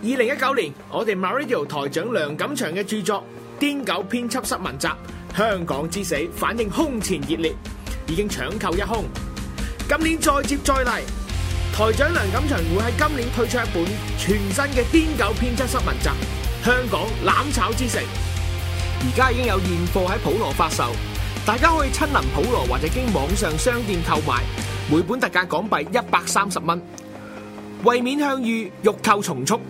2019年，我哋 MyRadio 台長梁錦祥嘅著作《癲狗編輯室文集：香港之死》反應空前熱烈，已經搶購一空。今年再接再厲，台長梁錦祥會喺今年推出一本全新嘅《癲狗編輯室文集：香港攬炒之城》，而家已經有現貨喺普羅發售，大家可以親臨普羅或者經網上商店購買，每本特價港幣130蚊。為免向隅，欲購從速。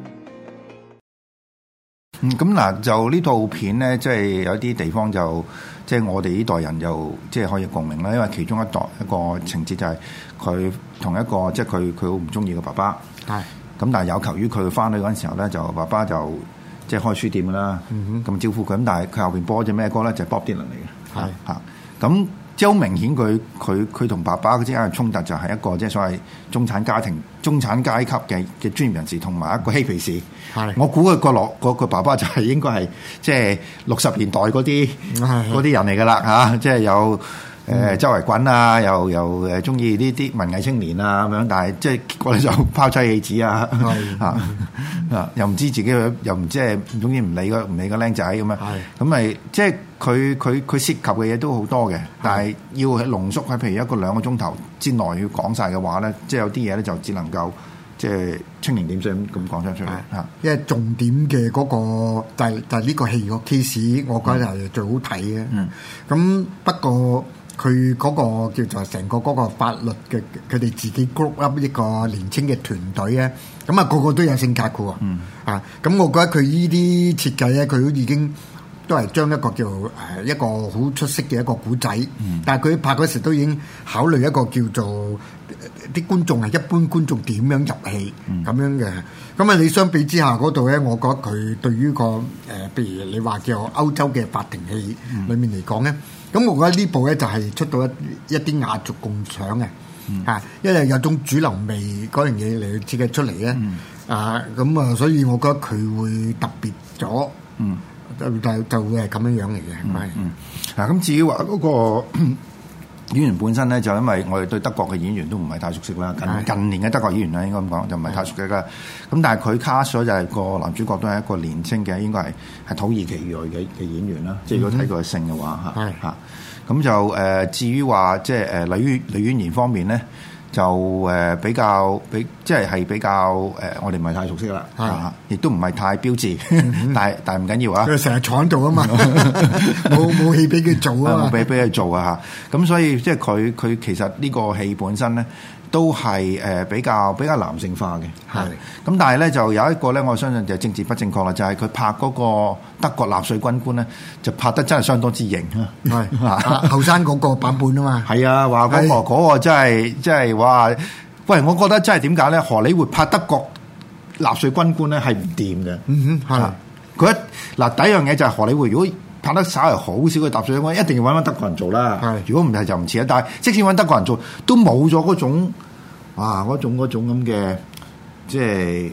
咁嗱，就呢套片咧，即係有啲地方就即係我哋呢代人就即係可以共鳴啦，因為其中一個情節就係佢同一個即係佢好唔中意嘅爸爸，係咁，但係有求於佢翻去嗰陣時候咧，就爸爸就即係開書店㗎啦，咁招呼佢，咁但係佢後邊播隻咩歌咧，就係 Bob Dylan 嚟嘅，係嚇咁。即係好明顯，佢同爸爸之間嘅衝突就係一個即係所謂中產家庭、中產階級嘅專業人士，同埋一個嬉皮士。係，我估佢爸爸就係應該係即係60年代嗰啲人嚟㗎啦嚇，即係有周圍滾啊，又誒中意呢啲文藝青年啊咁樣，但係即係我哋就拋妻棄子啊嚇又唔知自己又唔即係總之唔理個僆仔咁樣，咁咪即係佢涉及嘅嘢都好多嘅，但係要喺濃縮喺譬如1個2個鐘頭之內要講晒嘅話咧，即係有啲嘢咧就只能夠即係蜻蜓點水咁講出嚟嚇。 因為重點嘅嗰個就係呢個戲個 case， 我覺得係最好睇嘅。咁不過佢嗰個叫做成個嗰個法律嘅佢哋自己 group up 一個年青嘅團隊咧，咁個個都有性格嘅喎。咁我覺得佢呢啲設計咧，佢都已經都係將一個叫一個好出色嘅一個古仔，但係佢拍嗰時都已經考慮一個叫做啲觀眾係一般觀眾點樣入戲咁樣嘅。咁啊，你相比之下嗰度咧，我覺得佢對於個譬如你話叫歐洲嘅法庭戲裏面嚟講咧，咁我覺得呢部咧就係出到一啲雅俗共賞嘅嚇，因為有種主流味嗰樣嘢嚟設計出嚟咧，咁啊，所以我覺得佢會特別咗。就會係咁樣樣嚟嘅， 嗱咁至於話嗰個演員本身咧，就因為我哋對德國嘅演員都唔係太熟悉啦。近年嘅德國演員咧，應該咁講就唔係太熟悉啦。咁但係佢 cast 咗就係個男主角都係一個年青嘅，應該係土耳其裔嘅演員啦。即係如果睇佢嘅姓嘅話嚇，咁就至於話即係女演員方面咧。就比較即係比較我哋唔係太熟悉啦，亦都唔係太標誌，但係唔緊要啊！佢成日坐喺度啊嘛，冇戲俾佢做啊， 冇俾佢做啊嚇！咁所以即係佢其實呢個戲本身咧都係比較男性化嘅，係咁。但係咧就有一個咧，我相信就政治不正確啦，就係佢拍嗰個德國納粹軍官咧，就拍得真係相當之型啊！ 係後生嗰個版本啊嘛， 係啊，話嗰個真係哇！喂，我覺得真係點解咧？荷里活拍德國納粹軍官咧係唔掂嘅。係佢第一樣嘢就係荷里活如果拍得稍為好少嘅納粹軍官，一定要揾翻德國人做啦。係如果唔係就唔似啦。但係即使揾德國人做，都冇咗嗰種嗰種咁嘅即係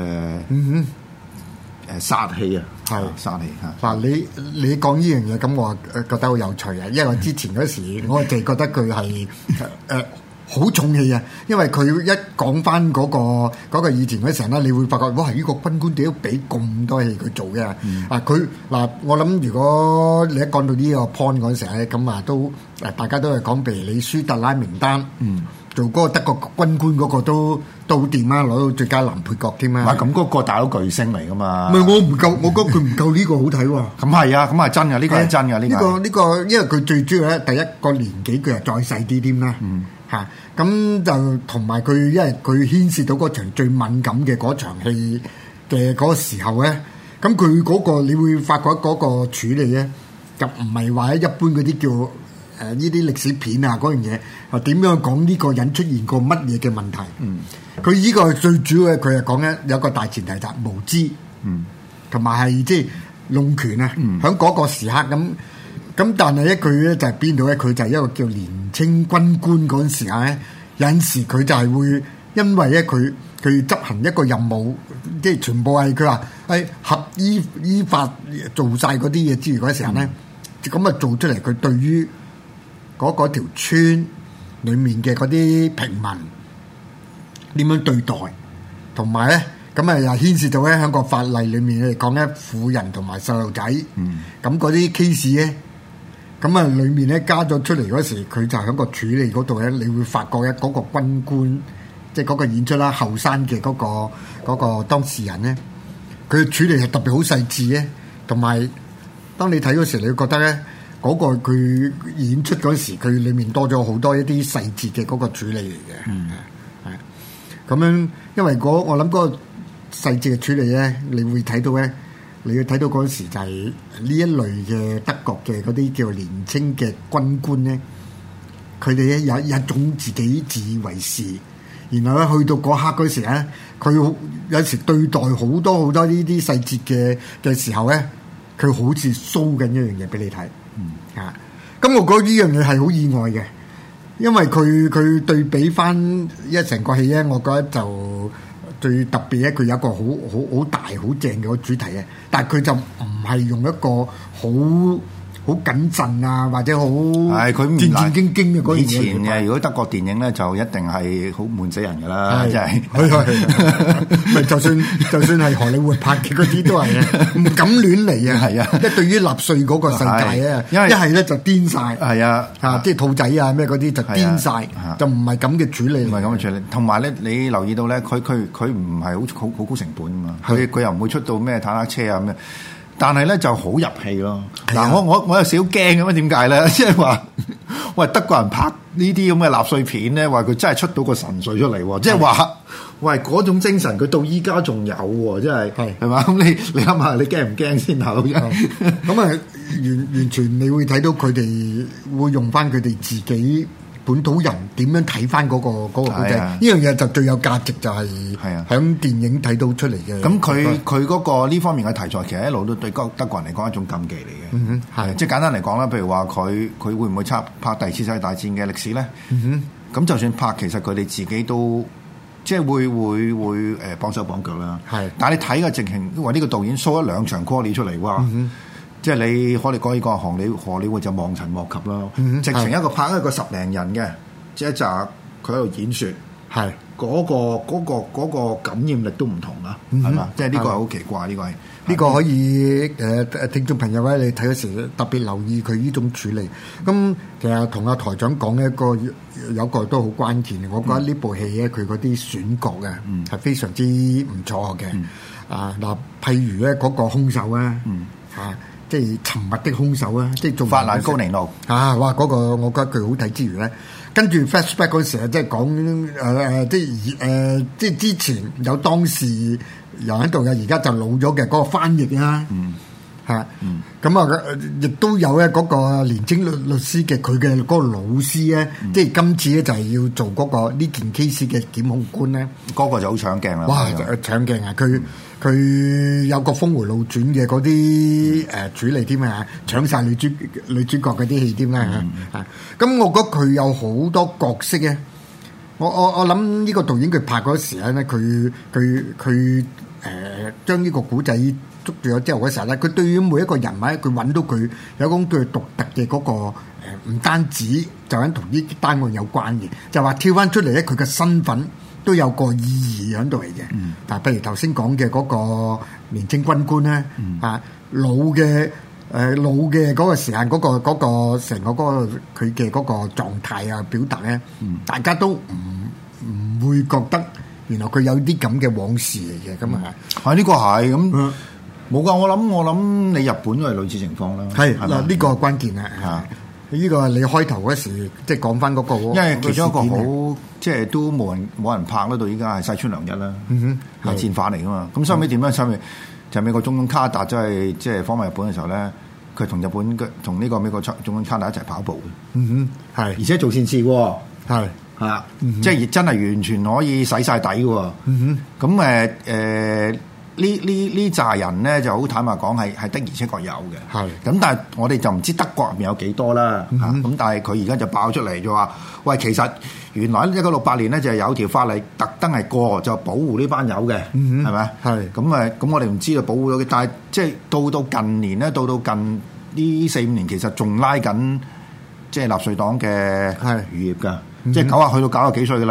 殺氣啊！係殺氣嚇。 嗱，你講呢樣嘢，咁我覺得好有趣啊！因為之前嗰時我就覺得佢係好重氣啊！因為佢一講翻嗰個以前嗰時咧，你會發覺哇！呢個軍官點都俾咁多戲佢做嘅。我諗如果你一講到呢個 point 嗰陣時咧，咁都大家都係講譬如你舒特拉名單，做嗰個德國軍官嗰個都好掂啊，攞到最佳男配角添啊！ 咁嗰個大佬巨星嚟噶嘛？ 唔係我唔夠，我覺得佢唔夠呢個好睇喎。 咁係啊，咁係真嘅，呢個係真嘅， 呢個，因為佢最主要咧，第一個年紀佢係再細啲添啦。咁就同埋佢，因為佢牽涉到嗰場最敏感嘅嗰場戲嘅嗰個時候咧，咁佢嗰個你會發覺嗰個處理咧，就唔係話一般嗰啲叫呢啲歷史片啊嗰樣嘢，點樣講呢個人出現過乜嘢嘅問題？佢呢個最主要嘅，佢係講咧有一個大前提就係無知，同埋係即係弄權啊，喺嗰個時刻咁，但係佢咧就係邊度咧？佢就係一個叫年青軍官嗰陣時咧，有陣時佢就係會因為咧佢執行一個任務，即係全部係佢話係合依法做晒嗰啲嘢之餘嗰時候咧，咁做出嚟佢對於嗰條村裡面嘅嗰啲平民點樣對待，同埋咧咁啊又牽涉到咧喺個法例裏面嚟講咧，婦人同埋細路仔，咁嗰啲 case 咧，咁啊裏面咧加咗出嚟嗰時，佢就喺個處理嗰度咧，你會發覺咧嗰個軍官，即係嗰個演出啦，後生嘅嗰個當事人咧，佢嘅處理係特別好細緻咧，同埋當你睇嗰時，你會覺得咧嗰個佢演出嗰時，佢裡面多咗好多一啲細節嘅嗰個處理嚟嘅，係咁樣，因為我諗嗰個細節嘅處理咧，你會睇到咧，你要睇到嗰時就係呢一類嘅德國嘅嗰啲叫年青嘅軍官咧，佢哋咧有一種自己自以為是，然後咧去到嗰刻嗰時咧，佢有時對待好多好多呢啲細節嘅時候咧，佢好似 show 緊一樣嘢俾你睇，咁我覺得呢樣嘢係好意外嘅，因為佢對比翻一成個戲咧，我覺得就最特別咧，佢有一個好大好正嘅個主題嘅，但係佢就唔係用一個好謹慎啊，或者好戰戰兢兢嘅嗰樣嘢。 以前嘅如果德國電影咧，就一定係好悶死人㗎啦，真係。 咪就算係荷里活拍嘅嗰啲都係唔敢亂嚟啊！係啊，即係對於納粹嗰個世界咧，一係咧就癲晒，係啊，即係兔仔啊咩嗰啲就癲晒，就唔係咁嘅處理， 唔係咁嘅處理。同埋咧，你留意到咧，佢唔係好高成本啊嘛，佢又唔會出到咩坦克車啊咩。但係咧就好入戲咯。嗱，我有少驚咁啊？點解咧？即係話，喂，德國人拍呢啲咁嘅納粹片咧，話佢真係出到個神髓出嚟喎。即係話，喂，嗰種精神佢到依家仲有喎，真係係嘛？咁你諗下，你驚唔驚先啊？ 咁啊，完全你會睇到佢哋會用翻佢哋自己本土人點樣睇翻嗰個古仔，呢樣嘢就最有價值，就係喺電影睇到出嚟嘅。 咁佢嗰個呢方面嘅題材，其實一路都對德國人嚟講一種禁忌嚟嘅。即係簡單嚟講啦，譬如話佢會唔會拍第二次世界大戰嘅歷史咧？咁就算拍，其實佢哋自己都即係會綁手綁腳啦。但係你睇嘅直情，因為呢個導演 show 咗2場 call 出嚟，哇！即係你可以講呢個荷里活就望塵莫及啦。直情一個拍一個10零人嘅，即係一集佢喺度演説，係嗰個感染力都唔同啊，係嘛？即係呢個係好奇怪，呢個可以聽眾朋友咧，你睇嗰時特別留意佢呢種處理。咁其實同阿台長講有一個都好關鍵嘅，我覺得呢部戲咧佢嗰啲選角啊係非常之唔錯嘅。嗱，譬如咧嗰個兇手啊，即係沉默的兇手啊！即係做法蘭高尼路啊！哇！嗰個我覺得佢好睇之餘咧，跟住 flashback 嗰時啊，即係講即係之前有當事人喺度嘅，而家就老咗嘅嗰個翻譯啦，咁啊，亦都有咧嗰個年青律師嘅佢嘅嗰個老師咧，即係今次咧就係要做嗰個呢件 case 嘅檢控官咧， 嗰個就好搶鏡啦！ 哇！搶鏡啊！佢有個峰迴路轉嘅嗰啲處理添啊，搶晒女主角嗰啲戲添啦嚇。咁我覺得佢有好多角色咧。我諗呢個導演佢拍嗰時咧，佢將呢個古仔捉住咗之後嗰時候咧，佢對於每一個人物，佢揾到佢有一種佢獨特嘅嗰個唔單止就喺同呢單案有關嘅，就話跳翻出嚟咧，佢嘅身份都有個意義喺度嚟嘅。但係譬如頭先講嘅嗰個年青軍官咧，老嘅嗰個時間嗰個成個嗰個佢嘅嗰個狀態啊表達咧，大家都唔會覺得原來佢有啲咁嘅往事嚟嘅。咁啊，呢個係咁冇㗎。我諗你日本都係類似情況啦。 係嗱，呢個係關鍵啊。呢個你開頭嗰時即係講翻嗰個， 因為其中一個好即係都冇人拍啦，到依家係西村良一啦，係戰犯嚟噶嘛。咁收尾點樣？收尾就美國總統卡達即係訪問日本嘅時候咧，佢同呢個美國總統卡達一齊跑步嘅，係而且做善事喎，係即係真係完全可以洗晒底嘅。咁呢扎人咧就好坦白講係的而且確有嘅，係咁，但係我哋就唔知德國入面有幾多啦，咁但係佢而家就爆出嚟就話，喂，其實原來1968年咧就有條法例特登係過就保護呢班友嘅，係咪？係咁我哋唔知道保護咗嘅，但係即係到近年咧，到近呢4-5年，其實仲拉緊即係納粹黨嘅餘孽㗎，即係90去到90幾歲㗎啦。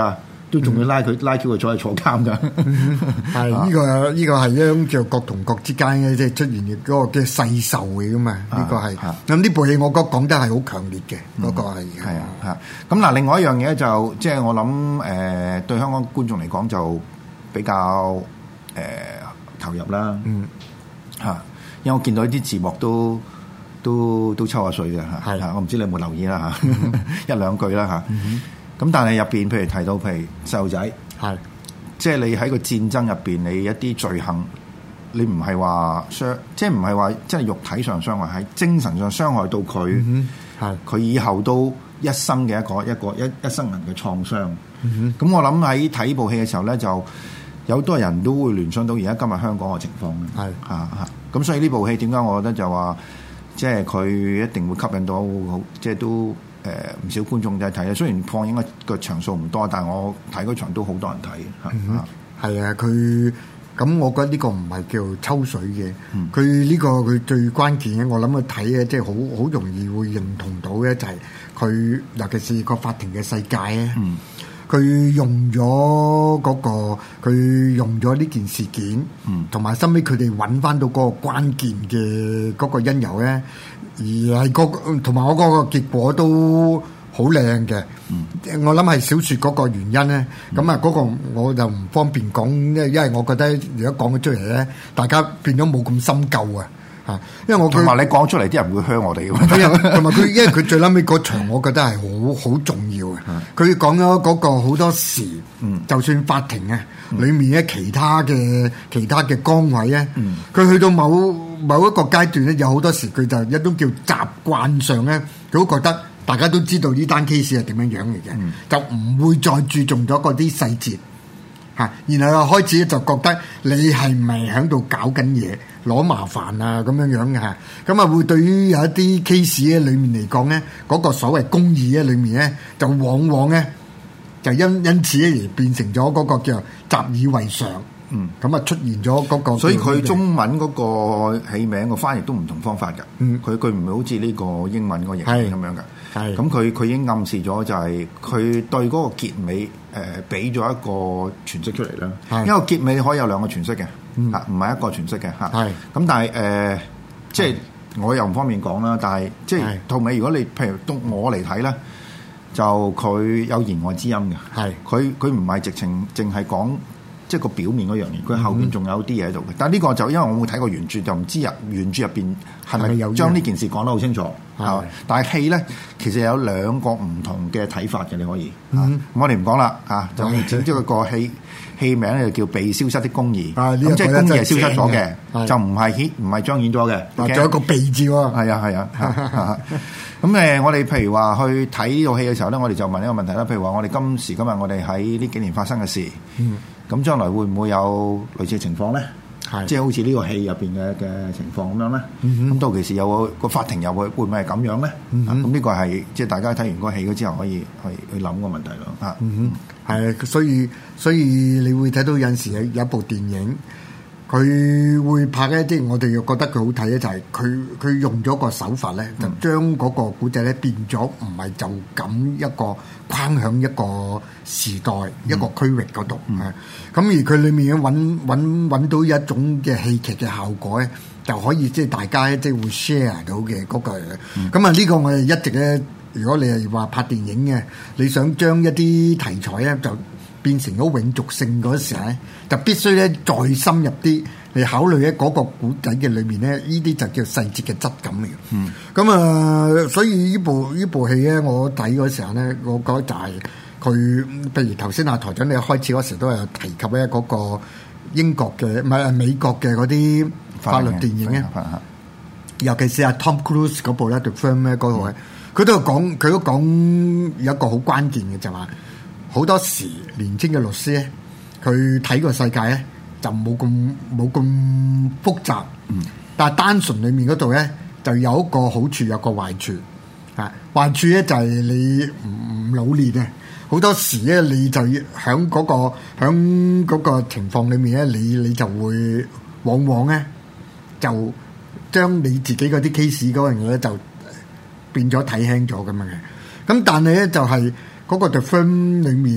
都仲要拉佢坐去坐監㗎。 係呢個係一種叫國同國之間嘅即係出現嘅嗰個嘅世仇嚟噶嘛，呢個係咁呢部戲我覺得講得係好強烈嘅嗰個係啊。咁嗱，另外一樣嘢就即係我諗對香港觀眾嚟講就比較投入啦。因為我見到啲字幕都抽下水嘅嚇，我唔知你有冇留意啦嚇，一兩句啦嚇。咁但係入邊譬如提到譬如細路仔，即係你喺個戰爭入邊，你一啲罪行，你唔係話即係唔係話即係肉體上傷害，係精神上傷害到佢，佢以後都一生嘅一生人嘅創傷。咁我諗喺睇部戲嘅時候咧，就有好多人都會聯想到而家今日香港嘅情況咧。咁所以呢部戲點解我覺得就話，即係佢一定會吸引到好，即係都唔少觀眾就係睇。雖然放映個場數唔多，但係我睇嗰場都好多人睇。係啊， 佢咁我覺得呢個唔係叫抽水嘅，佢呢個佢最關鍵嘅，我諗去睇嘅即係好容易會認同到嘅就係佢，尤其是個法庭嘅世界咧。佢用咗佢用咗呢件事件，同埋收尾佢哋揾翻到嗰個關鍵嘅嗰個因由咧，而係同埋我嗰個結果都好靚嘅。我諗係小説嗰個原因咧，咁啊嗰個我就唔方便講，因為我覺得如果講咗出嚟咧，大家變咗冇咁深究啊。因為我同埋你講出嚟，啲人會噓我哋嘅。 同埋佢，因為佢最撚尾嗰場，我覺得係好重要嘅。佢講咗嗰個好多時，就算法庭啊，裡面咧其他嘅崗位咧，佢去到某一個階段咧，有好多時佢就一種叫習慣上咧，佢都覺得大家都知道呢單 case 係點樣樣嚟嘅，就唔會再注重咗嗰啲細節。然後開始就覺得你係唔係喺度搞緊嘢攞麻煩啊咁樣樣嘅嚇，咁啊會對於有一啲 case 咧裡面嚟講咧，嗰個所謂公義咧裡面咧，就往往咧就因此咧而變成咗嗰個叫習以為常。咁啊出現咗嗰個， 所以佢中文嗰個起名個翻譯都唔同方法㗎。佢唔係好似呢個英文個譯名咁樣㗎。咁佢已經暗示咗就係佢對嗰個結尾俾咗一個詮釋出嚟啦。因為結尾可以有兩個詮釋嘅，唔係一個詮釋嘅嚇。咁但係即係我又唔方便講啦。但係即係到尾，如果你譬如到我嚟睇咧，就佢有言外之音嘅。佢唔係直情淨係講。即係個表面嗰樣嘢，佢後邊仲有啲嘢喺度嘅。但係呢個就因為我冇睇過原著，就唔知原著入邊係咪有將呢件事講得好清楚，係嘛？但係戲咧其實有兩個唔同嘅睇法嘅，你可以。我哋唔講啦嚇，就即係個戲名咧就叫《被消失的公義》。咁即係公義係消失咗嘅，就唔係彰顯咗嘅。 仲有一個被字喎。 係啊。咁我哋譬如話去睇呢套戲嘅時候咧，我哋就問一個問題啦。譬如話我哋今時今日我哋喺呢幾年發生嘅事。咁將來會唔會有類似嘅情況咧？即係好似呢個戲入邊嘅情況咁樣咧？咁到其時有個法庭又會唔會係咁樣咧？咁呢個係即係大家睇完個戲嗰之後可以去諗個問題咯。 係，所以你會睇到有陣時有一部電影，佢會拍咧，即係我哋又覺得佢好睇咧，就係佢用咗個手法咧，就將嗰個古仔咧變咗，唔係就咁一個框響一個時代一個區域嗰度。咁而佢裏面揾到一種嘅戲劇嘅效果咧，就可以即係大家即係會 share 到嘅嗰個。咁啊呢個我哋一直咧，如果你係話拍電影嘅，你想將一啲題材咧就變成咗永續性嗰時咧，就必須咧再深入啲嚟考慮咧嗰個古仔嘅裏面咧，呢啲就叫細節嘅質感嚟嘅。咁所以呢部戲咧，我睇嗰時候咧，我覺得就係佢，譬如頭先阿台長你開始嗰時都有提及咧嗰個英國嘅唔係美國嘅嗰啲法律電影咧，尤其是阿 Tom Cruise 嗰部咧 The Firm 咧嗰度咧，佢都講有一個好關鍵嘅就話。好多時年青嘅律師咧，佢睇個世界咧就冇咁複雜，但係單純裡面嗰度咧就有一個好處，有個壞處。壞處咧就係你唔老練啊！好多時咧你就喺嗰個情況裡面咧，你就會往往咧就將你自己嗰啲 case 嗰樣嘢咧就變咗睇輕咗咁樣嘅。咁但係咧就係。嗰個 The Firm 裏面咧，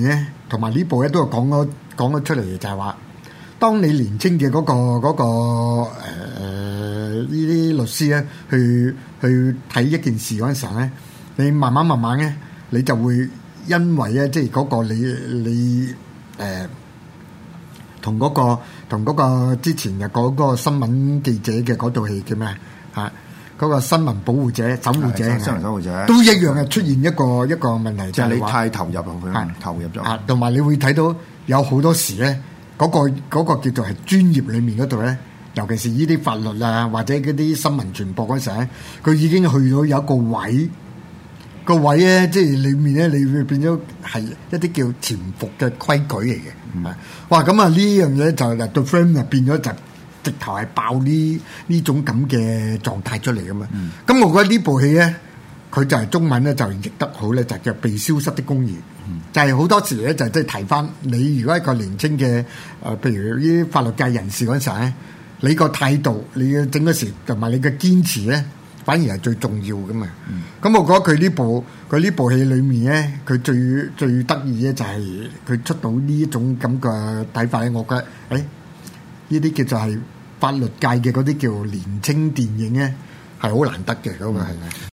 同埋呢部咧都係講咗出嚟嘅，就係話，當你年青嘅嗰個呢啲律師咧，去睇一件事嗰陣時候咧，你慢慢咧，你就會因為咧，即係嗰個你同嗰個之前嘅嗰個新聞記者嘅嗰套戲叫咩啊？嗰個新聞保護者、守護者， 新聞守護者都一樣係出現一個問題， 就係你太投入落去，投入咗。 同埋你會睇到有好多時咧，嗰個叫做係專業裡面嗰度咧，尤其是呢啲法律啊，或者嗰啲新聞傳播嗰陣咧，佢已經去到有一個位。個位咧，即係裡面咧，你會變咗係一啲叫潛伏嘅規矩嚟嘅。哇！咁啊呢樣嘢就嚟到 frame 就變咗就直頭係爆呢種咁嘅狀態出嚟噶嘛。咁我覺得呢部戲咧，佢就係中文咧就譯得好咧，就叫被消失的公義。就係好多時咧就即係提翻你，如果一個年青嘅譬如呢啲法律界人士嗰陣時咧，你個態度、你嘅整個時同埋你嘅堅持咧，反而係最重要噶嘛。咁我覺得佢呢部戲裏面咧，佢最得意咧就係佢出到呢一種咁嘅睇法咧，我覺得呢啲叫做係法律界嘅嗰啲叫年青電影咧，係好難得嘅嗰個係。